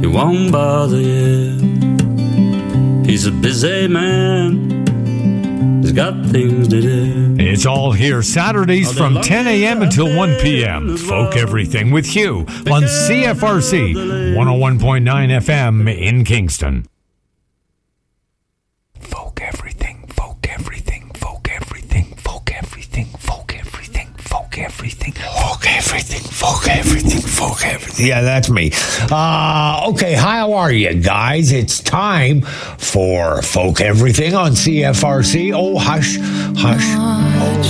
won't bother you. He's a busy man. He's got things to do. It's all here Saturdays from 10 a.m. until 1 p.m. Folk Everything with Hugh on CFRC 101.9 FM in Kingston. Folk Everything, Folk Everything, Folk Everything, Folk Everything, Folk Everything, Folk Everything, Folk Everything, Folk Everything, Folk Everything. Yeah, that's me. Okay, how are you guys? It's time for Folk Everything on CFRC. Oh, hush, hush. Oh.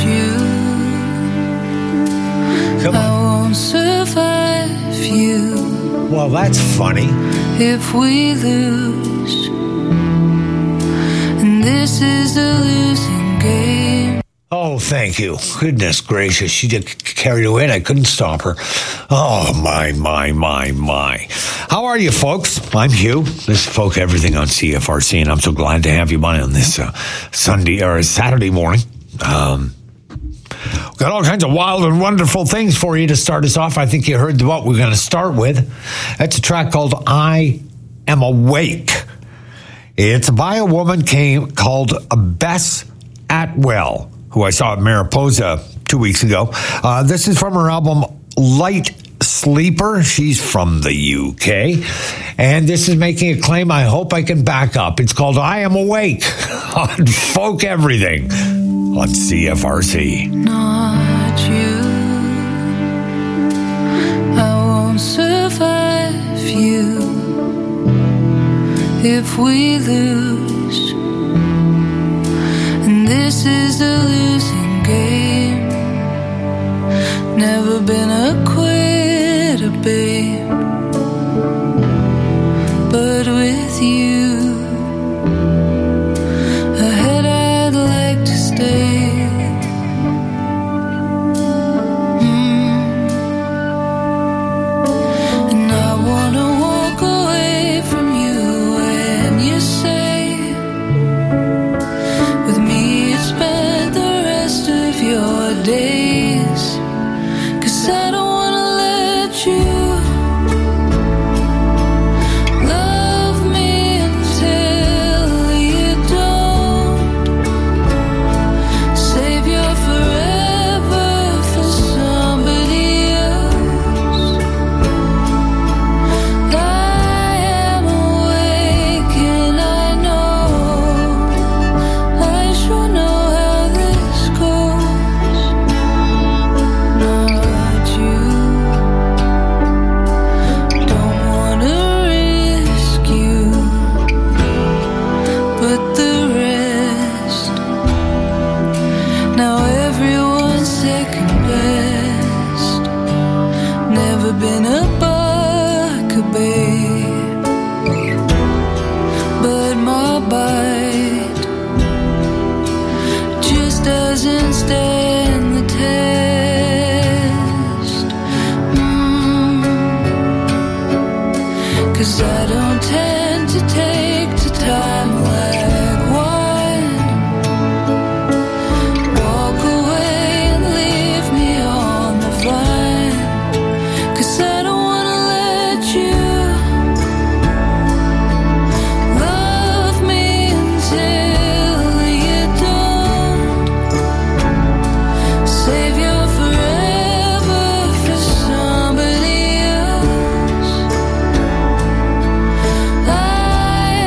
Come on. I won't survive you. Well, that's funny. If we lose, and this is a losing game. Oh, thank you. Goodness gracious. She just carried away and I couldn't stop her. Oh, my. How are you, folks? I'm Hugh. This is Folk Everything on CFRC, and I'm so glad to have you on this Sunday or Saturday morning. Got all kinds of wild and wonderful things for you to start us off. I think you heard what we're going to start with. That's a track called I Am Awake. It's by a woman called Bess Atwell, who I saw at Mariposa 2 weeks ago. This is from her album Light Sleeper. She's from the UK. And this is making a claim I hope I can back up. It's called I Am Awake on Folk Everything on CFRC. Not you. I won't survive you if we lose. And this is a losing game. Never been a quitter, babe. But with you, ahead I'd like to stay. And I wanna walk away from you when you say, with me you'd spend the rest of your days. 'Cause I don't wanna let you love me until you don't. Save your forever for somebody else. I am awake and I know I sure know how this goes. Not you. Don't wanna risk you, but the rest. Now everyone's second best. Never been a babe, but my bite just doesn't stand the test. 'Cause I don't tend to take to time like wine. Walk away and leave me on the vine. 'Cause I don't wanna let you love me until you don't. Save your forever for somebody else. I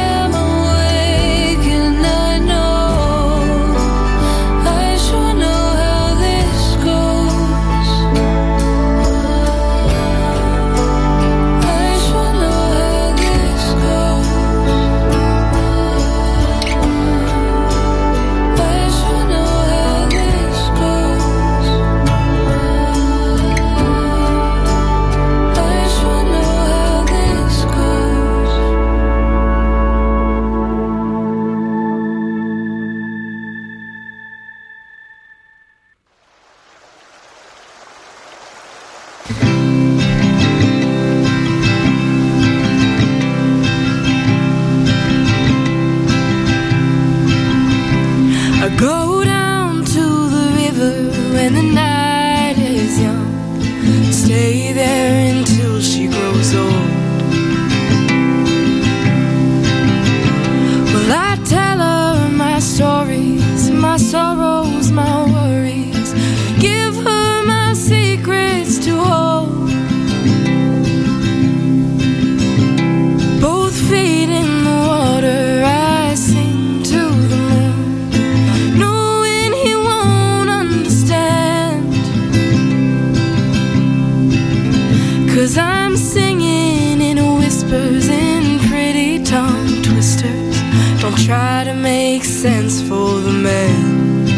I'm singing in whispers, in pretty tongue twisters. Don't try to make sense for the man.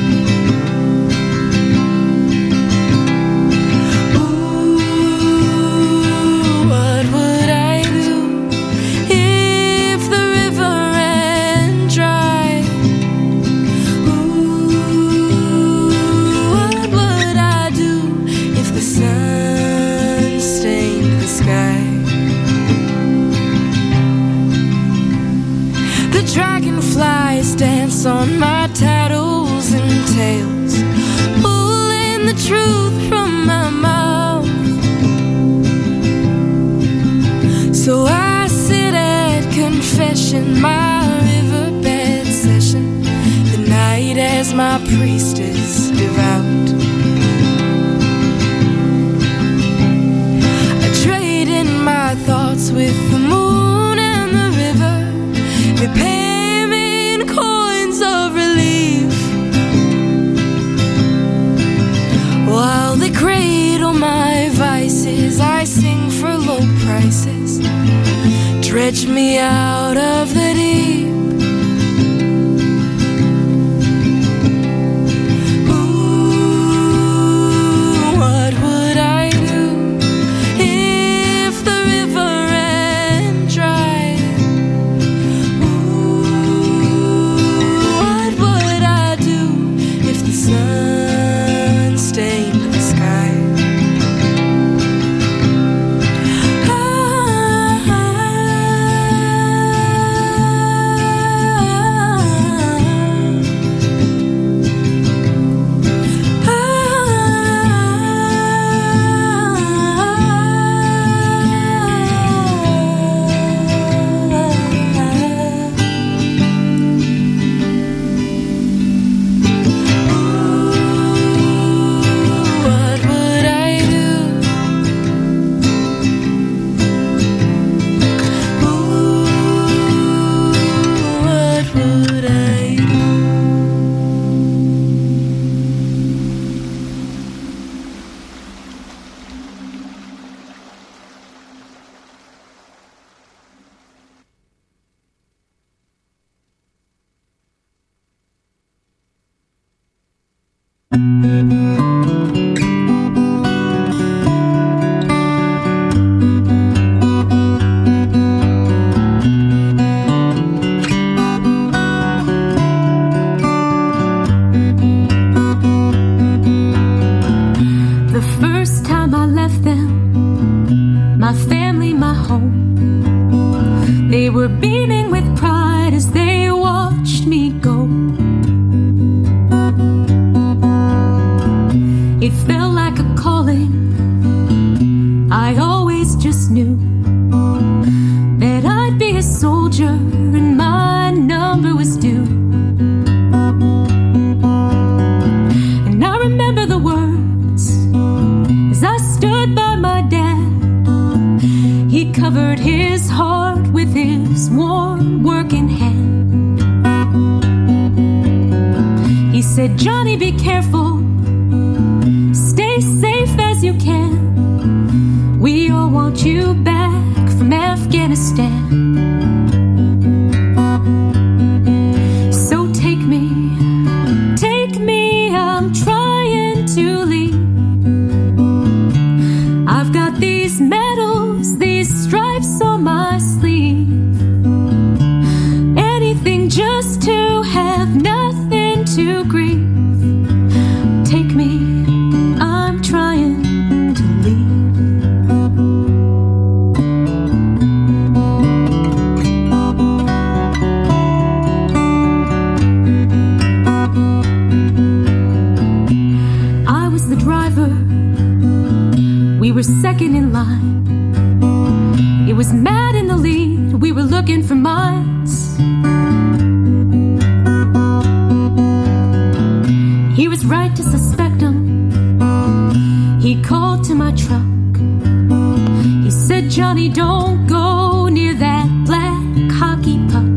Dance on my tattles and tails, pulling the truth from my mouth. So I sit at confession, my riverbed session, the night as my priestess devout. I trade in my thoughts with the moon and the river. They pay while they cradle my vices. I sing for low prices, dredge me out of the deep. Ooh, what would I do if the river ran dry? Ooh, what would I do if the sun stained the sky? Johnny, don't go near that black hockey puck.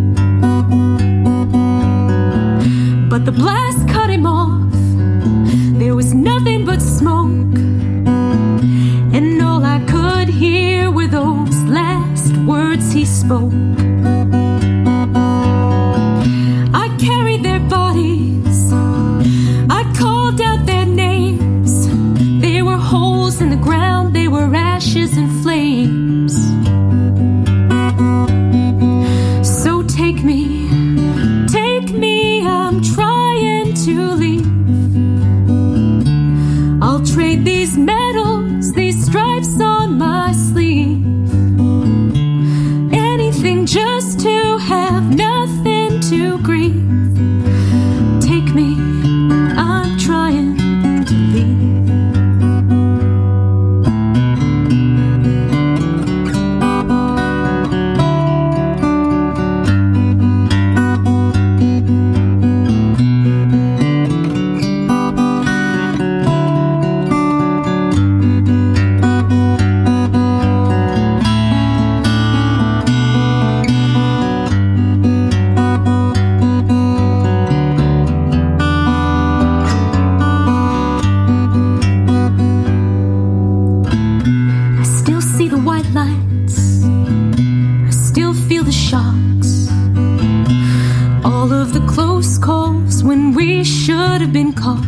But the blast cut him off. There was nothing but smoke, and all I could hear spoke. I carried their bodies, I called out their names. They were holes in the ground, they were ashes and flames. So take me, I'm trying to leave. I'll trade these medals, these stripes on my sleeve. Anything just to have nothing to grieve. Take me, I'm trying to leave. Been caught.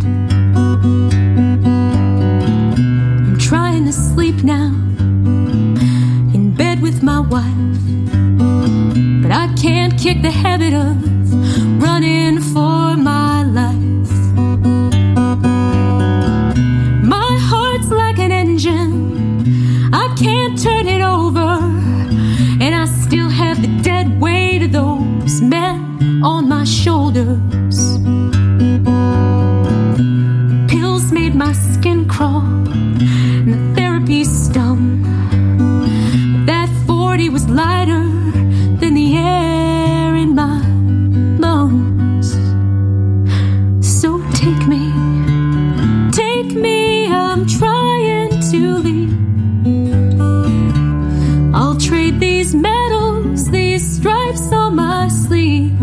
I'm trying to sleep now in bed with my wife, but I can't kick the habit of running for my life. My heart's like an engine, I can't turn it over, and I still have the dead weight of those men on my shoulders. Made my skin crawl and the therapy stung. But that 40 was lighter than the air in my lungs. So take me, I'm trying to leave. I'll trade these medals, these stripes on my sleeve.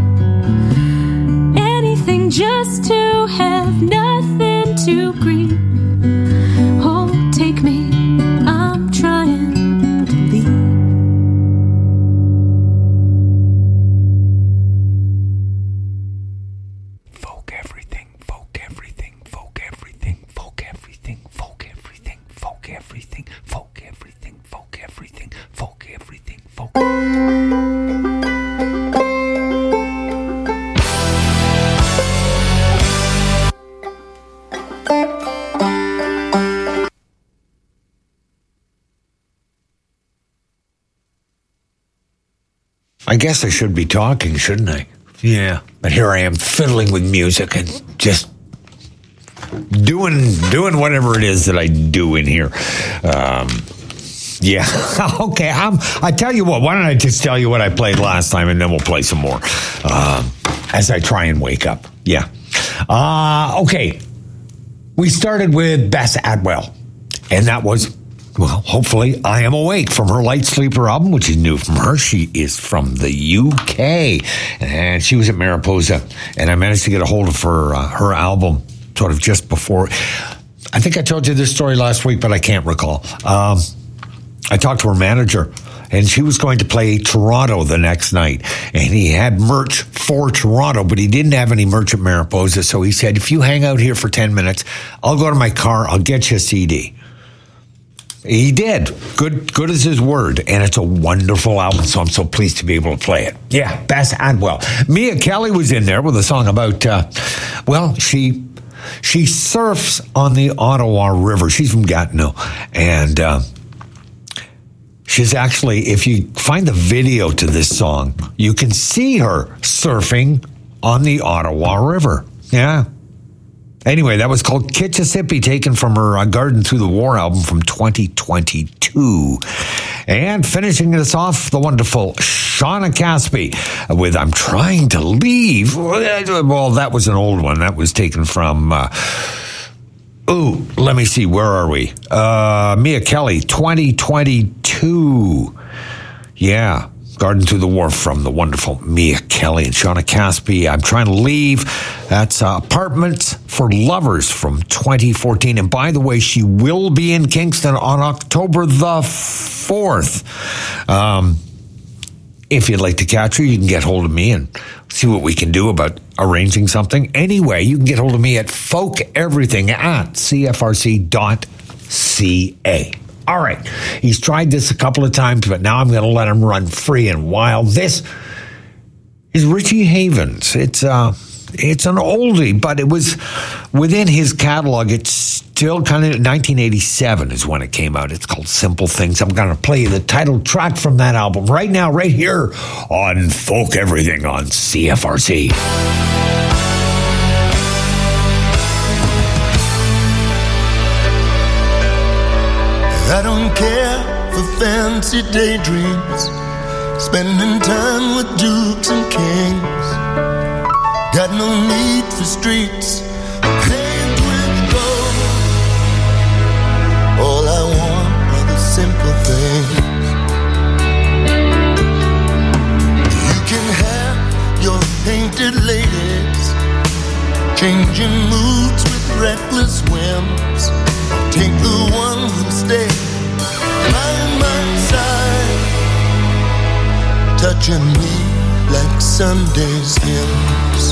Anything just to have nothing to grieve. Oh, take me, I'm trying to leave. Folk everything, folk everything, folk everything, folk everything, folk everything, folk everything, folk everything, folk everything, folk everything, folk. I guess I should be talking, shouldn't I? Yeah. But here I am fiddling with music and just doing whatever it is that I do in here. Yeah. Okay. I tell you what, why don't I just tell you what I played last time and then we'll play some more as I try and wake up. Yeah. Okay. We started with Bess Atwell, and that was, well, hopefully, I Am Awake from her Light Sleeper album, which is new from her. She is from the UK, and she was at Mariposa, and I managed to get a hold of her album sort of just before. I think I told you this story last week, but I can't recall. I talked to her manager, and she was going to play Toronto the next night, and he had merch for Toronto, but he didn't have any merch at Mariposa, so he said, if you hang out here for 10 minutes, I'll go to my car, I'll get you a CD. He did. Good as his word. And it's a wonderful album, so I'm so pleased to be able to play it. Yeah, Bess Atwell. Mia Kelly was in there with a song about, she surfs on the Ottawa River. She's from Gatineau. And she's actually, if you find the video to this song, you can see her surfing on the Ottawa River. Yeah. Anyway, that was called Kitchissippi, taken from her Garden Through the War album from 2022. And finishing this off, the wonderful Shauna Caspi with I'm Trying to Leave. Well, that was an old one. That was taken from, let me see, where are we? Mia Kelly, 2022. Yeah. Garden Through the War from the wonderful Mia Kelly and Shauna Caspi. I'm Trying to Leave. That's Apartments for Lovers from 2014. And by the way, she will be in Kingston on October the 4th. if you'd like to catch her, you can get hold of me and see what we can do about arranging something. Anyway, you can get hold of me at folkeverything@cfrc.ca. All right. He's tried this a couple of times, but now I'm going to let him run free and wild. This is Richie Havens. It's an oldie, but it was within his catalog. It's still kind of 1987 is when it came out. It's called Simple Things. I'm going to play you the title track from that album right now, right here on Folk Everything on CFRC. I don't care for fancy daydreams, spending time with dukes and kings. Got no need for streets paved with gold. All I want are the simple things. You can have your painted ladies, changing moods with reckless whims. Take the one who stayed by my side, touching me like Sunday's hymns.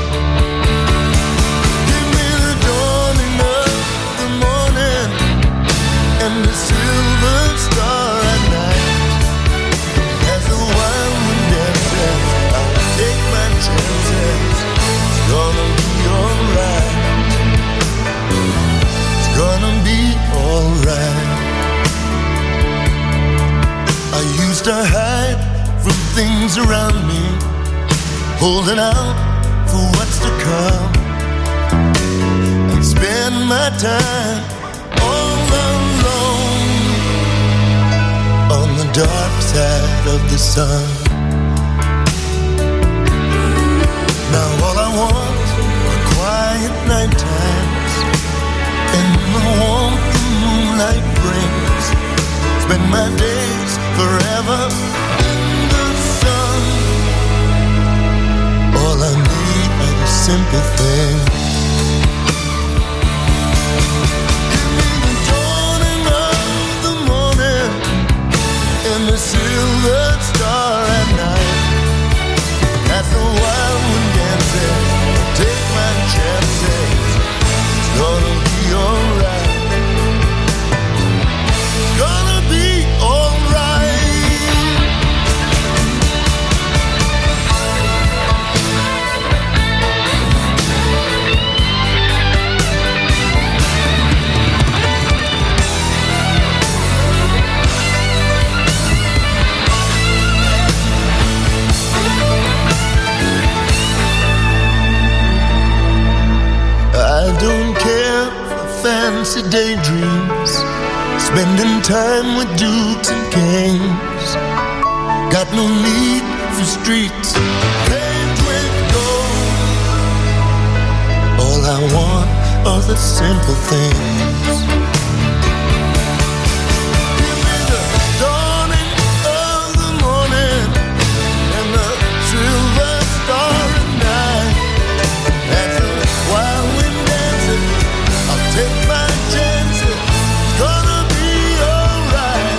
Give me the dawning of the morning and the silver star at night. As the wild wind dances, I'll take my chances. It's gonna be alright. It's gonna be alright. I used to hide from things around me, holding out for what's to come, and spend my time all alone on the dark side of the sun. Now all I want are quiet night times and the warmth the moonlight brings. Spend my days forever in the sun. All I need are the simple things. Give me the dawning of the morning and the silver star at night. As the wild wind dances, take my chances. It's gonna be alright. It's gonna be alright. I don't care for fancy daydreams, spending time with dukes and kings. Got no need for streets paved with gold. All I want are the simple things. Give me the dawning of the morning and the silver star at night. As the wild wind dances, I'll take my chances. It's gonna be alright.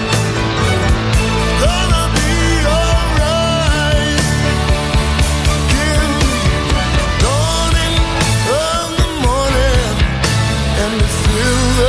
Gonna be alright. Give me the dawning of the morning and the silver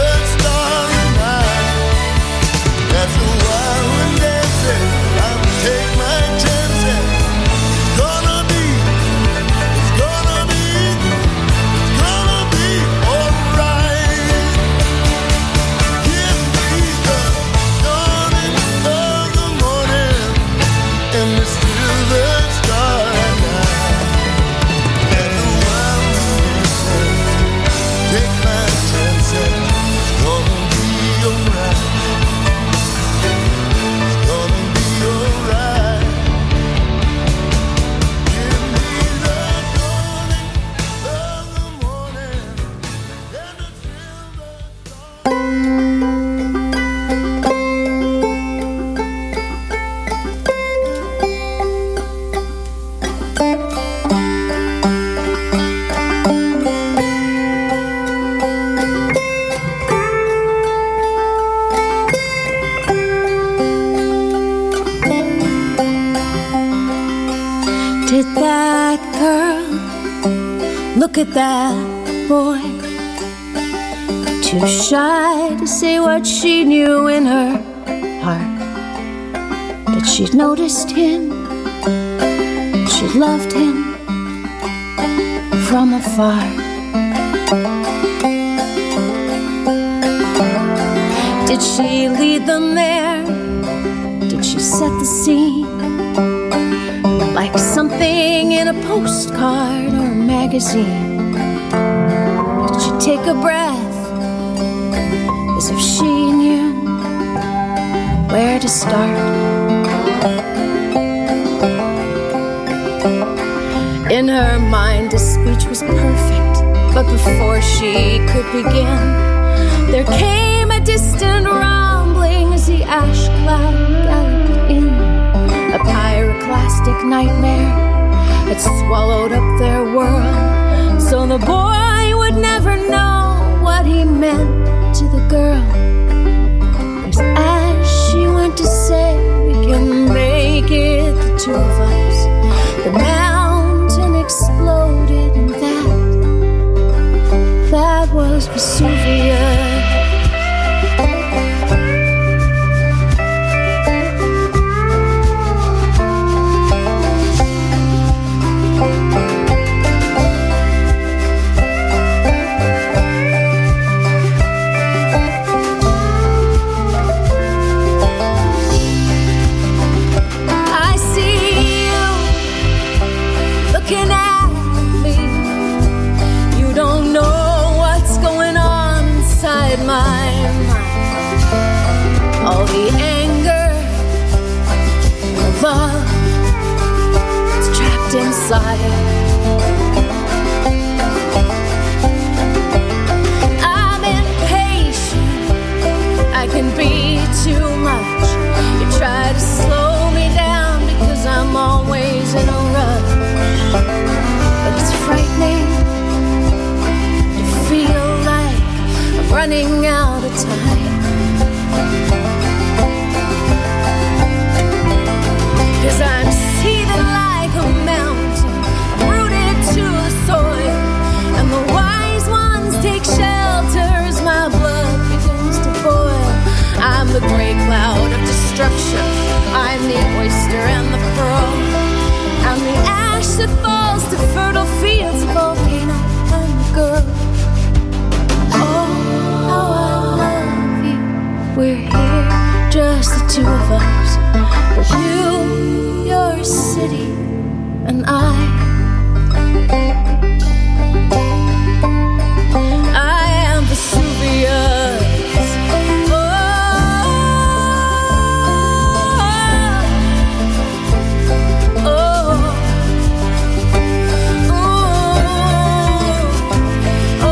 that girl, look at that boy. Too shy to say what she knew in her heart, that she'd noticed him, she loved him from afar. Did she lead them there? Did she set the scene? Like something in a postcard or a magazine? Did she take a breath as if she knew where to start? In her mind, the speech was perfect, but before she could begin, there came a distant rumbling as the ash cloud galloped in. A pyroclastic nightmare had swallowed up their world, so the boy would never know what he meant to the girl. 'Cause as she went to say, we can make it the two of us, the mountain exploded, and that was Vesuvius. All the anger, the love, it's trapped inside. I'm impatient, I can be too much. You try to slow me down because I'm always in a rush. But it's frightening to feel like I'm running out of time. 'Cause I'm seething like a mountain, rooted to the soil, and the wise ones take shelter as my blood begins to boil. I'm the gray cloud of destruction, I'm the oyster and the pearl, I'm the ash that falls to fertile fields, a volcano and the girl. Oh, how I love you, we're here, just the two of us, but you, your city, and I am Vesuvius. Oh, oh, oh, oh,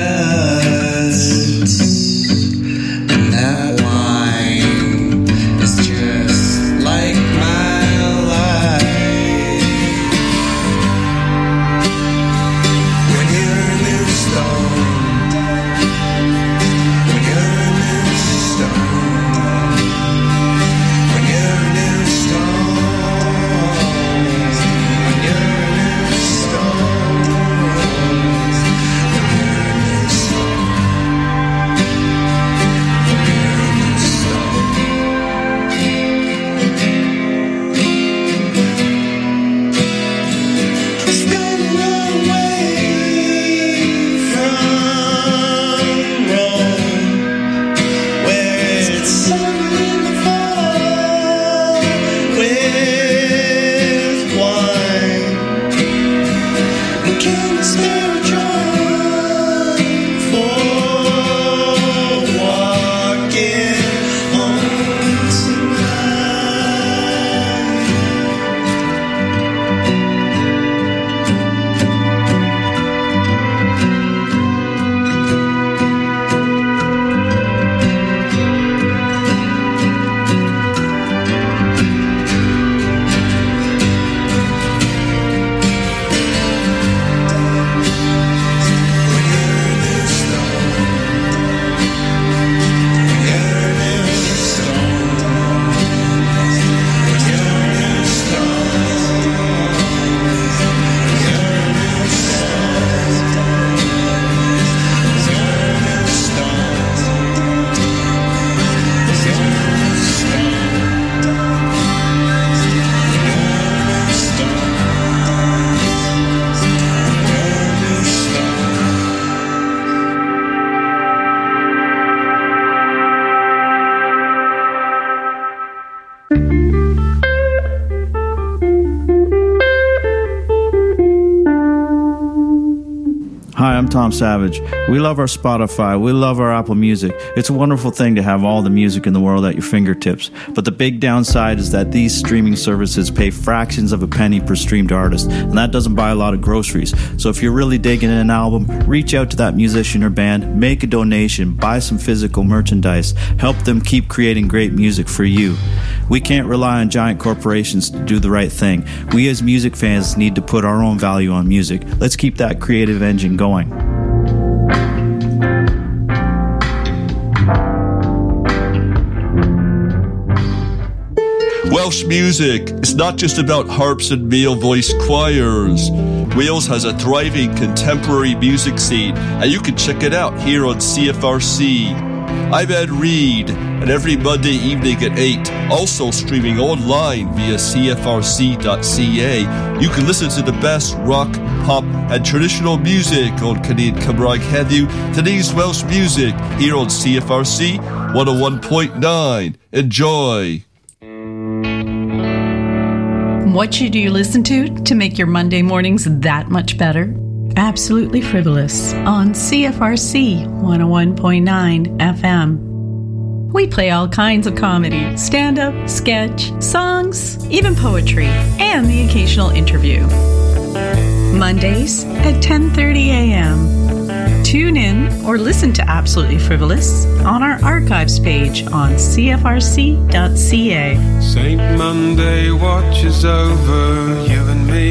And that wine is just like my life. When you're a new stone, when you're a new stone, when you're a new stone, when you're a new stone, when you're a new stone, when you're a new stone. It's been a long way from Rome, where it's summer in the fall with wine. And can you spare a drawing for walking home tonight? When you're a new stone, when you're a new stone, when you're a new stone, when you're a new stone, when you're a new stone, when you're a new Hi, I'm Tom Savage. We love our Spotify. We love our Apple Music. It's a wonderful thing to have all the music in the world at your fingertips. But the big downside is that these streaming services pay fractions of a penny per streamed artist, and that doesn't buy a lot of groceries. So if you're really digging an album, reach out to that musician or band, make a donation, buy some physical merchandise, help them keep creating great music for you. We can't rely on giant corporations to do the right thing. We as music fans need to put our own value on music. Let's keep that creative engine going. Welsh music is not just about harps and male voice choirs. Wales has a thriving contemporary music scene, and you can check it out here on CFRC. I'm Ed Reed, and every Monday evening at 8, also streaming online via CFRC.ca, you can listen to the best rock, pop, and traditional music on Canadian Cymraeg Heddiw, today's Welsh music, here on CFRC 101.9. Enjoy! What should you listen to make your Monday mornings that much better? Absolutely Frivolous on CFRC 101.9 FM. We play all kinds of comedy, stand-up, sketch, songs, even poetry, and the occasional interview. Mondays at 10:30 a.m. Tune in or listen to Absolutely Frivolous on our archives page on cfrc.ca. Saint Monday watches over you and me,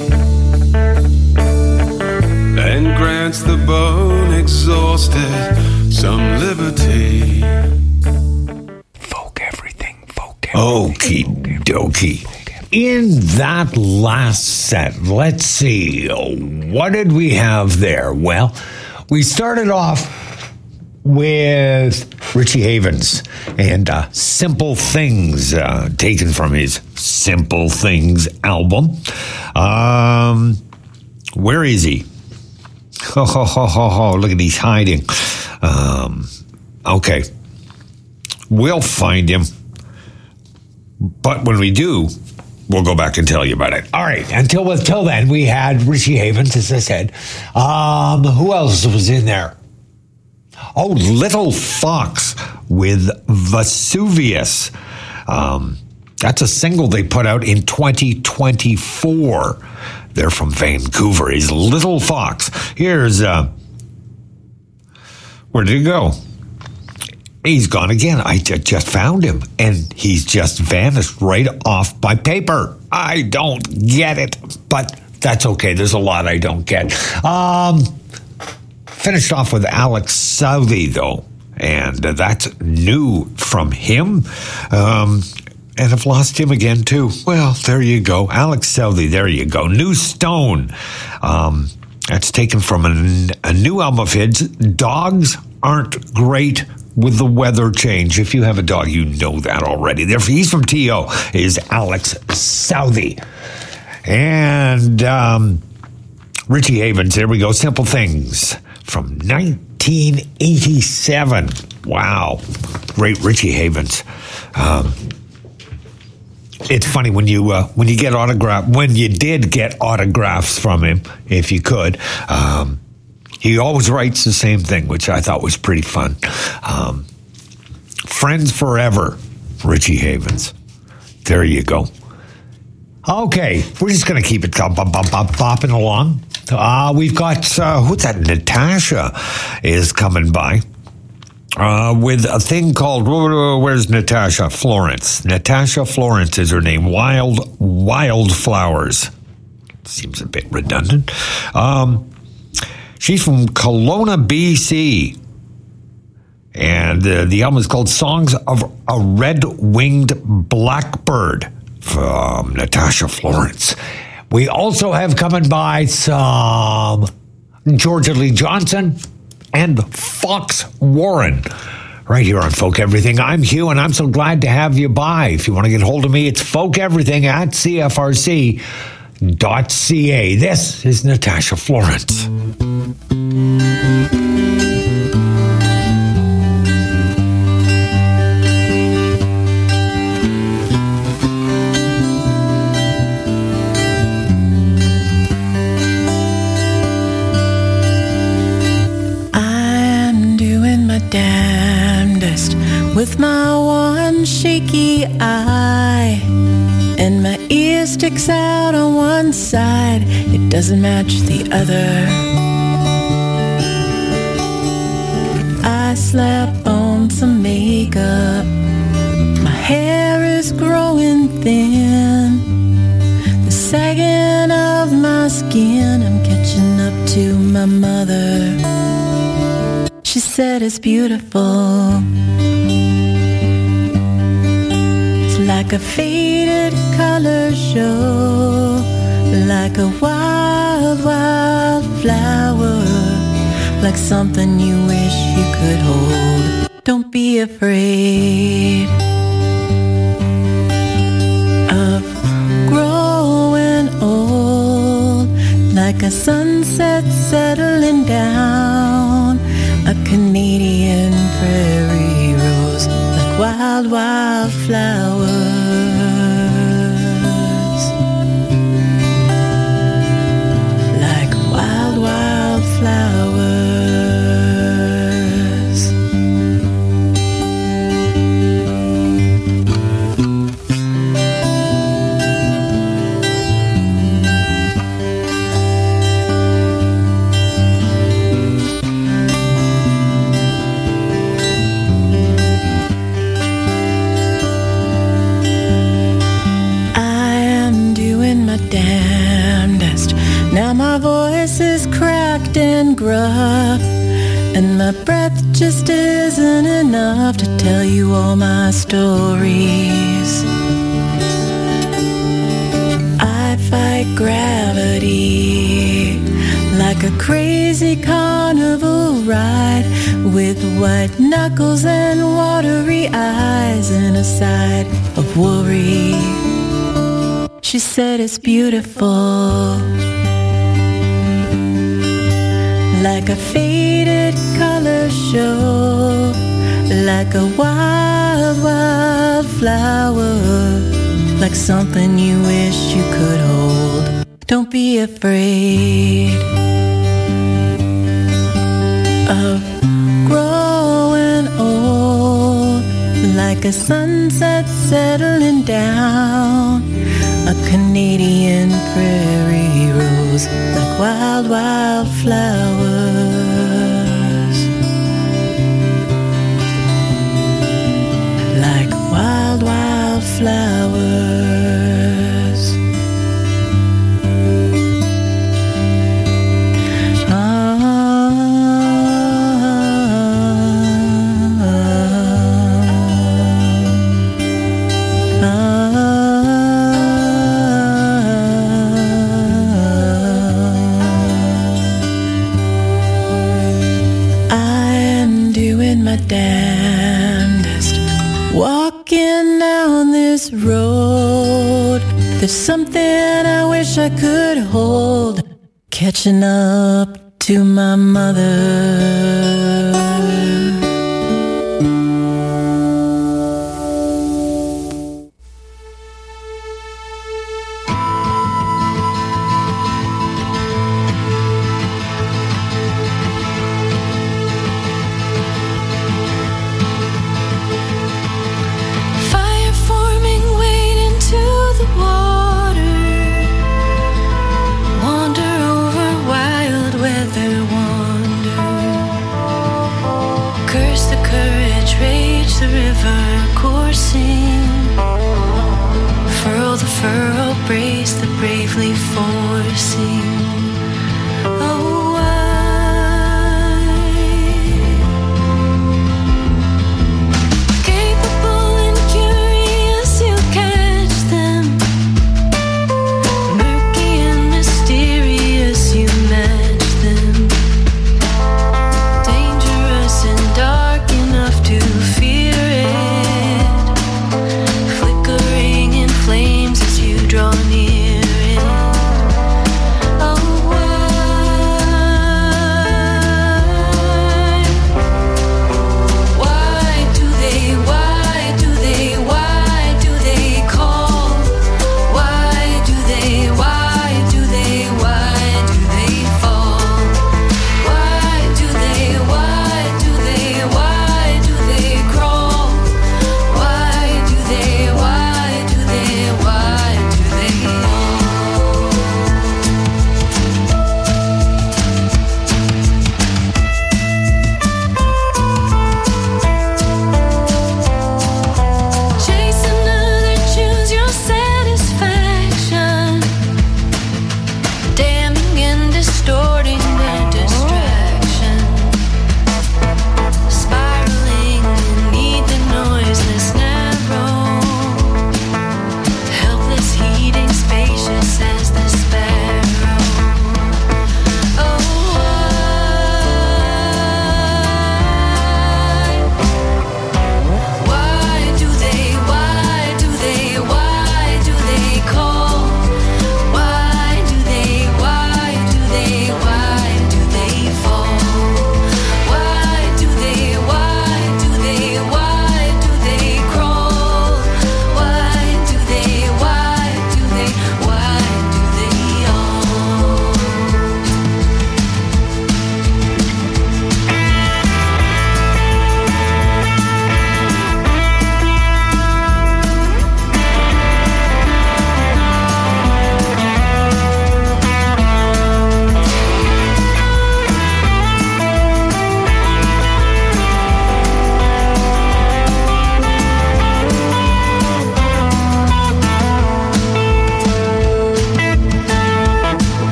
and grants the bone exhausted some liberty. Folk everything. Okie dokie. In that last set, let's see, what did we have there? Well, we started off with Richie Havens and Simple Things, taken from his Simple Things album. Where is he? Look at he's hiding. Okay. We'll find him. But when we do, we'll go back and tell you about it. All right. Until then, we had Richie Havens, as I said. Who else was in there? Oh, Little Fox with Vesuvius. That's a single they put out in 2024. They're from Vancouver. He's Little Fox. Here's Where did he go? He's gone again. I just found him, and he's just vanished right off my paper. I don't get it, but that's okay. There's a lot I don't get. Finished off with Alex Southey, though, and that's new from him. And I've lost him again, too. Well, there you go. Alex Southey, there you go. New Stone. That's taken from a new album of his. Dogs aren't great with the weather change. If you have a dog, you know that already. He's from T.O. is Alex Southey. And Richie Havens, there we go. Simple Things from 1987. Wow. Great Richie Havens. It's funny when you get when you did get autographs from him, if you could. He always writes the same thing, which I thought was pretty fun. Friends Forever, Richie Havens. There you go. Okay, we're just going to keep it bopping along. We've got, who's that? Natasha is coming by. With a thing called, where's Natasha? Florence. Natasha Florence is her name. Wildflowers. Seems a bit redundant. She's from Kelowna, BC. And the album is called Songs of a Red-Winged Blackbird from Natasha Florence. We also have coming by some Georgia Lee Johnson and Fox Warren right here on Folk Everything. I'm Hugh, and I'm so glad to have you by. If you want to get hold of me, it's folkeverything@cfrc.ca. This is Natasha Florence. Damnedest with my one shaky eye, and my ear sticks out on one side, it doesn't match the other. I slap on some makeup, my hair is growing thin, the sagging of my skin, I'm catching up to my mother. She said it's beautiful. It's like a faded color show, like a wild, wild flower, like something you wish you could hold. Don't be afraid of growing old, like a sunset settling down, a Canadian prairie rose, like wild, wild flowers, like wild, wild flowers. Damnedest. Now my voice is cracked and gruff, and my breath just isn't enough to tell you all my stories. I fight gravity like a crazy carnival ride, with white knuckles and watery eyes and a side of worry. She said it's beautiful, like a faded color show, like a wild, wild flower, like something you wish you could hold. Don't be afraid of growing old, like a sunset settling down, a Canadian prairie rose, like wild, wild flowers, the damnedest. Walking down this road, there's something I wish I could hold. Catching up to my mother. Furrow brace the bravely forcing. Oh, capable and curious, you catch them. Murky and mysterious, you match them. Dangerous and dark enough to fear it. Flickering in flames as you draw near it. Oh,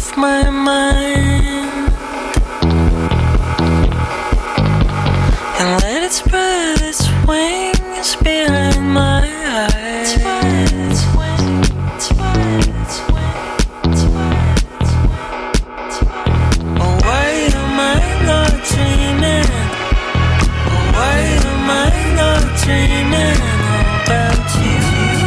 off my mind and let it spread its wings behind my eyes. Oh, why am I not dreaming? Oh, why am I not dreaming about you?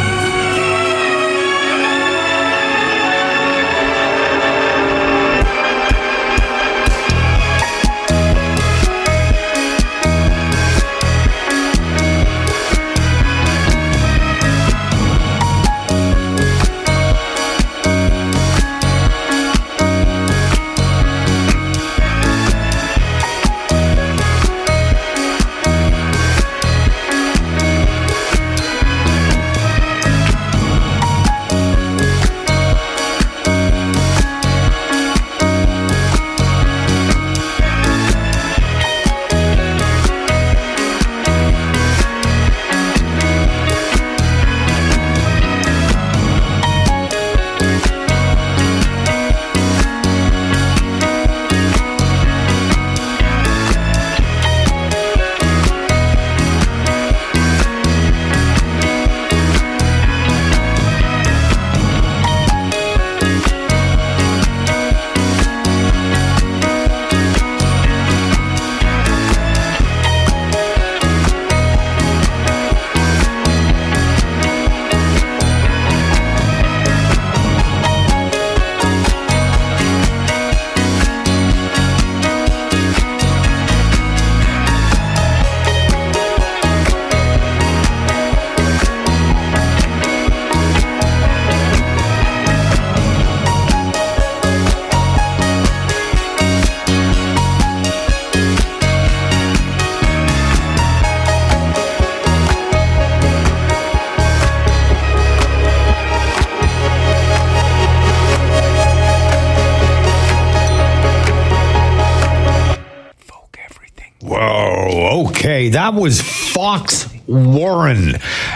Okay, that was Fox Warren.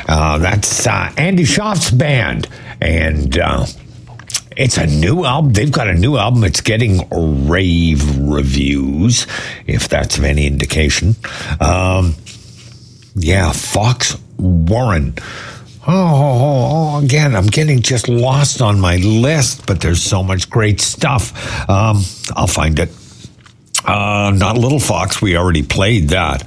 That's Andy Schaaf's band. And it's a new album. They've got a new album. It's getting rave reviews, if that's of any indication. Yeah, Fox Warren. Again, I'm getting just lost on my list, but there's so much great stuff. I'll find it. Not Little Fox. We already played that.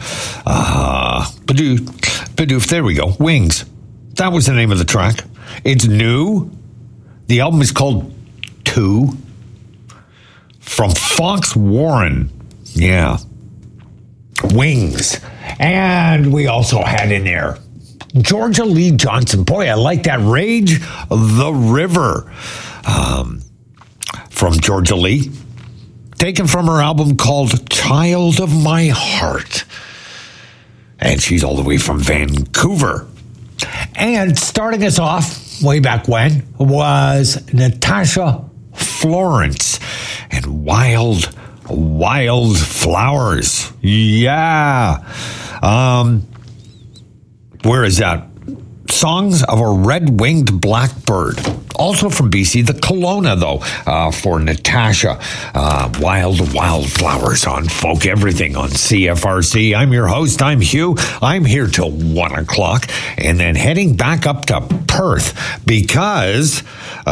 Bidoof. There we go. Wings. That was the name of the track. It's new. The album is called 2. From Fox Warren. Yeah. Wings. And we also had in there Georgia Lee Johnson. Boy, I like that. Rage the River. From Georgia Lee. Taken from her album called Child of My Heart. And she's all the way from Vancouver. And starting us off, way back when, was Natasha Florence and Wild Flowers. Yeah. Where is that? Songs of a Red-Winged Blackbird. Also from BC, the Kelowna, though, for Natasha. Wild Flowers on Folk Everything on CFRC. I'm your host. I'm Hugh. I'm here till 1 o'clock. And then heading back up to Perth because,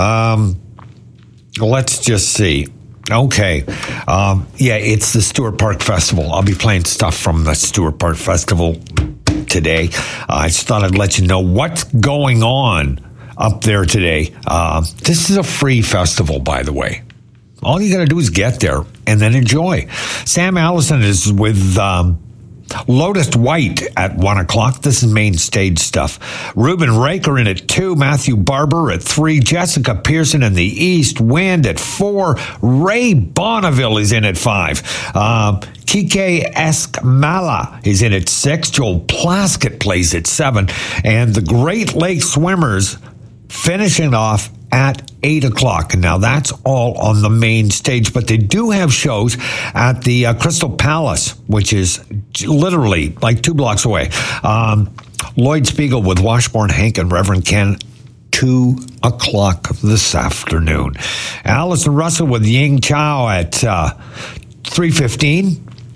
let's just see. Okay. It's the Stewart Park Festival. I'll be playing stuff from the Stewart Park Festival today. I just thought I'd let you know what's going on up there today. This is a free festival, by the way. All you got to do is get there and then enjoy. Sam Allison is with Lotus White at 1 o'clock. This is main stage stuff. Ruben Raker in at 2. Matthew Barber at 3. Jessica Pearson and the East Wind at 4. Ray Bonneville is in at 5. Kike Eskmala is in at 6. Joel Plaskett plays at 7. And the Great Lakes Swimmers finishing off at 8 o'clock. And now that's all on the main stage, but they do have shows at the Crystal Palace, which is literally like 2 blocks away. Lloyd Spiegel with Washbourne Hank and Reverend Ken 2 o'clock this afternoon. Allison Russell with Ying Chow at 3:15.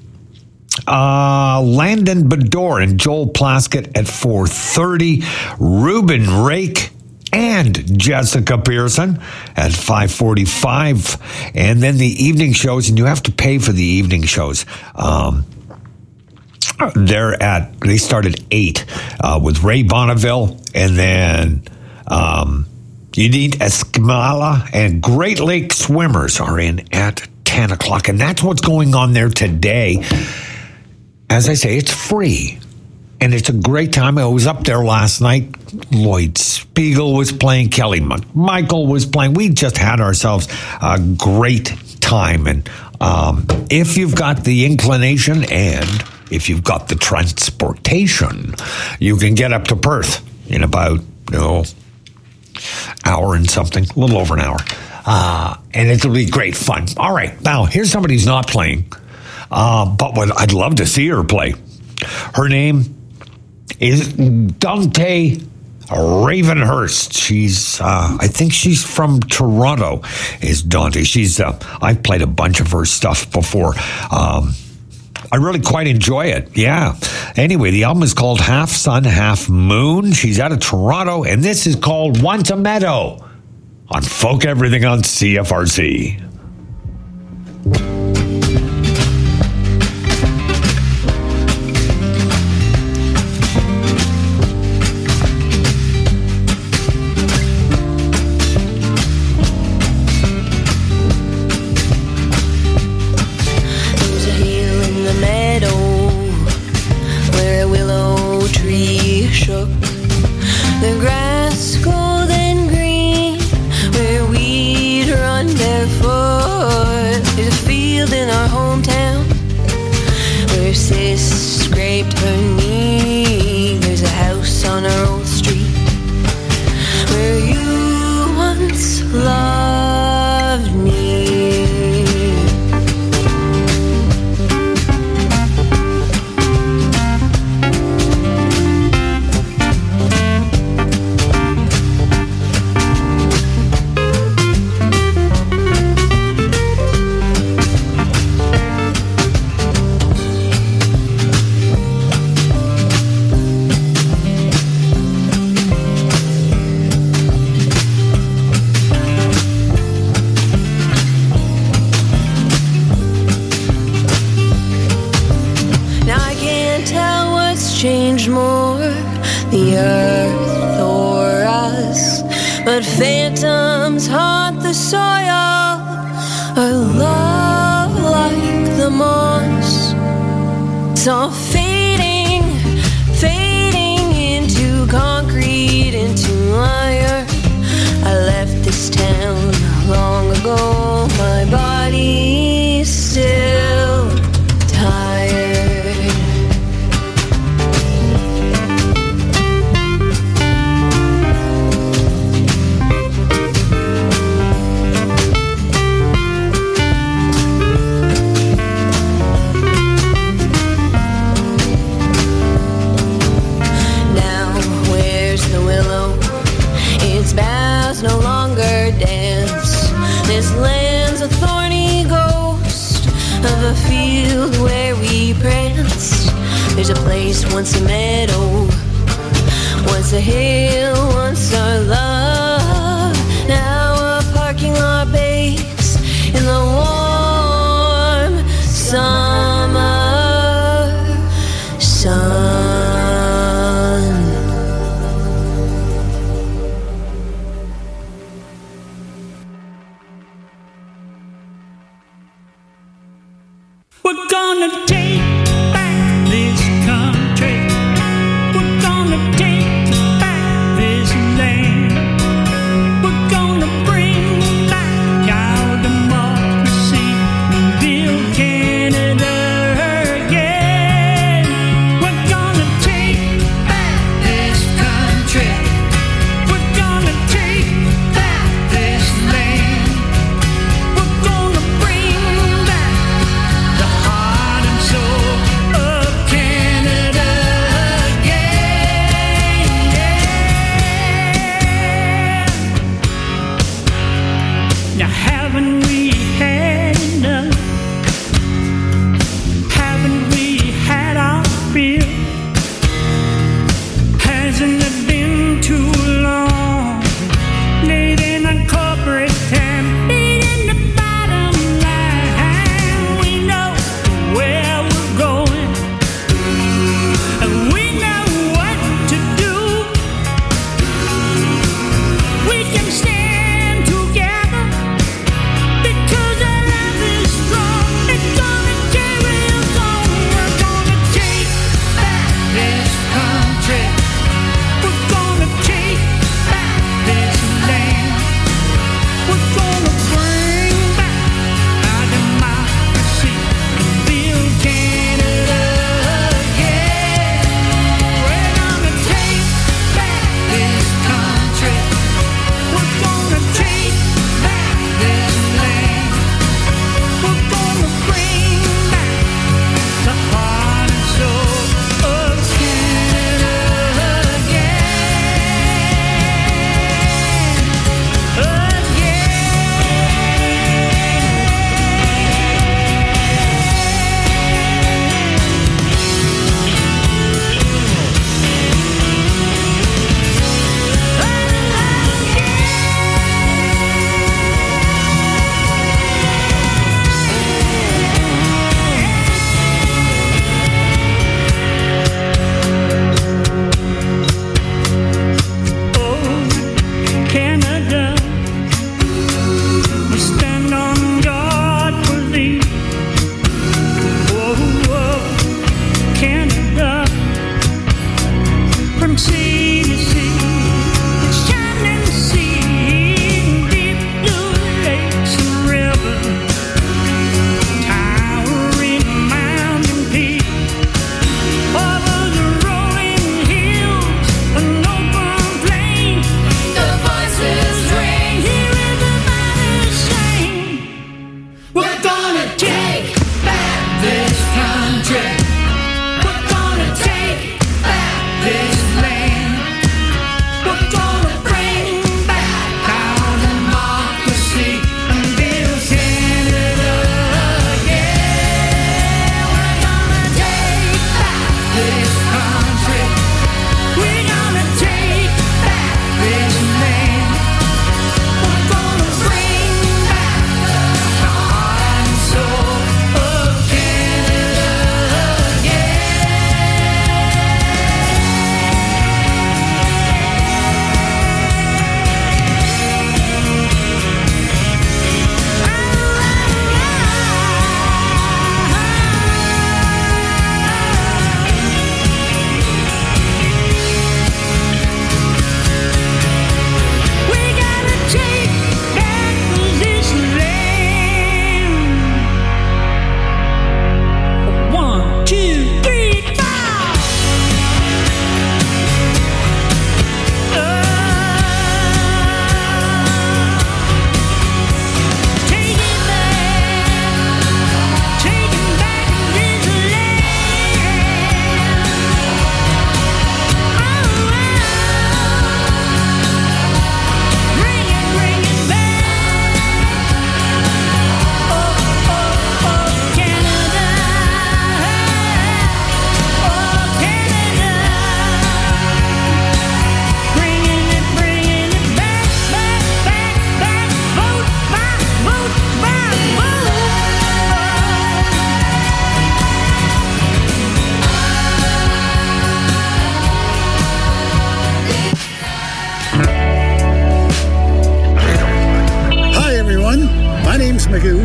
Landon Bedore and Joel Plaskett at 4:30. Ruben Rake and Jessica Pearson at 5:45. And then the evening shows, and you have to pay for the evening shows. They start at 8 with Ray Bonneville, and then Edith Escamilla and Great Lake Swimmers are in at 10 o'clock. And that's what's going on there today. As I say, it's free. And it's a great time. I was up there last night. Lloyd Spiegel was playing. Kelly McMichael was playing. We just had ourselves a great time. And if you've got the inclination and if you've got the transportation, you can get up to Perth in about, hour and something, a little over an hour. And it'll be great fun. All right. Now, here's somebody who's not playing, but I'd love to see her play. Her name is Dante Ravenhurst. She's, I think she's from Toronto, is Dante. She's, I've played a bunch of her stuff before. I really quite enjoy it. Yeah. Anyway, the album is called Half Sun, Half Moon. She's out of Toronto, and this is called Once a Meadow on Folk Everything on CFRC. So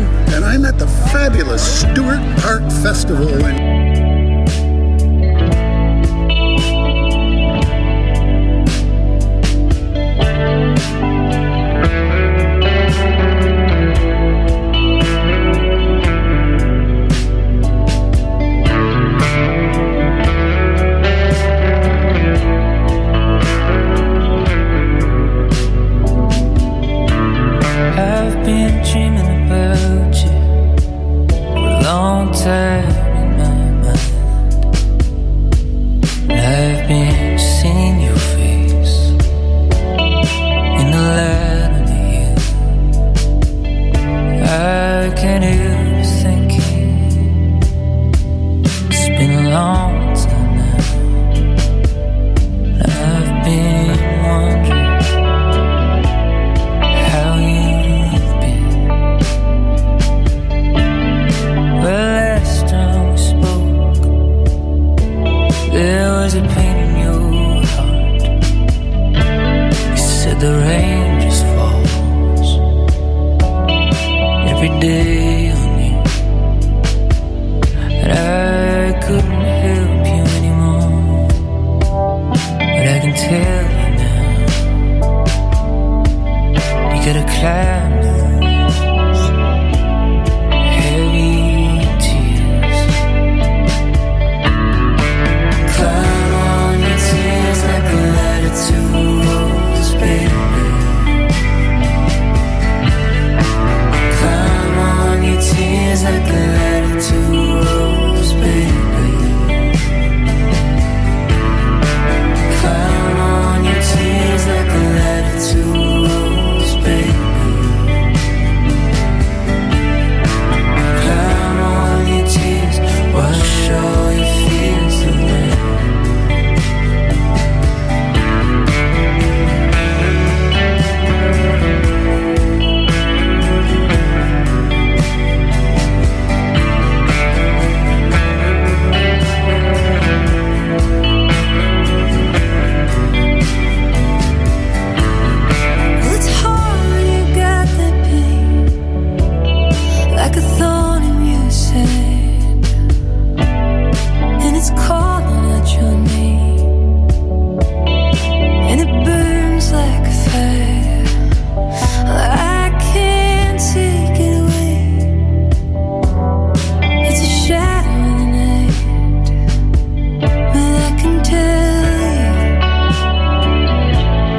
and I'm at the fabulous Stewart Park Festival in the rain